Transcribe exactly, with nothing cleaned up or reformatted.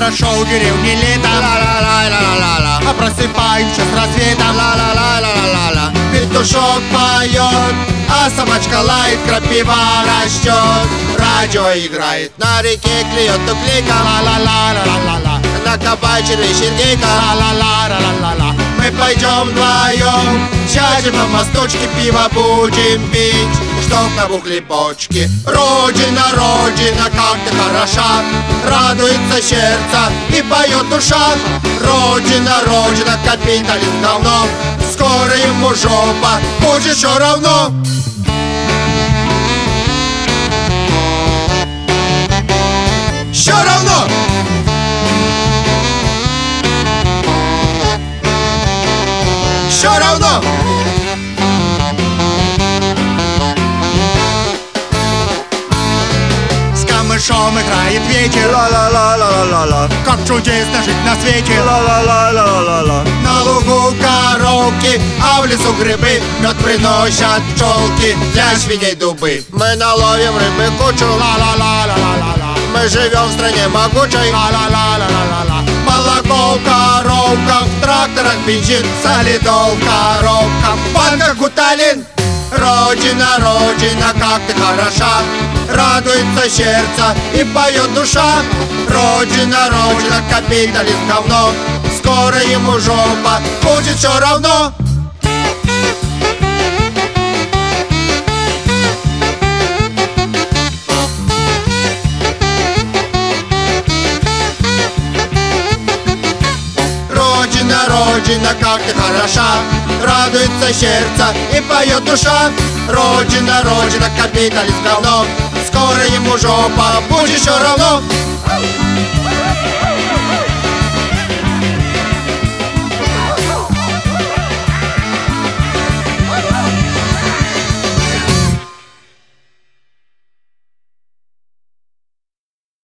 Хорошо в деревне летом, ла-ла-ла-ла-ла-ла, а просыпаемся с рассветом, ла-ла-ла-ла-ла-ла-ла. Петушок поет, а собачка лает, крапива растет. Радио играет, на реке клюет туклейка, ла-ла-ла-ла-ла-ла, на кабаче вечеринка, ла-ла-ла-ла-ла-ла. Мы пойдем вдвоем, сядем на мосточке, пиво будем пить, чтоб набухли почки. Родина, Родина, как ты хороша, радуется сердце и поет душа. Родина, Родина, капитализм говно, скоро ему жопа будет все равно. Все равно. Все равно. С камышом играет ветер, ла-ла-ла-ла-ла-ла, как чудесно жить на свете, ла-ла-ла-ла-ла-ла. На лугу коровки, а в лесу грибы, мед приносят пчелки, для свиней дубы. Мы наловим рыбы кучу, ла-ла-ла-ла-ла-ла. Мы живем в стране могучей, ла-ла-ла-ла-ла-ла. Молоко в коровках, в тракторах бензин, солидол в коробках, в банках гуталин. Родина, Родина, как ты хороша, радуется сердце и поет душа. Родина, Родина, капитализм говно, скоро ему жопа будет все равно. Родина, Родина, как ты хороша, радуется сердце и поет душа. Родина, Родина, капитализм говно, скоро ему жопа будет все равно.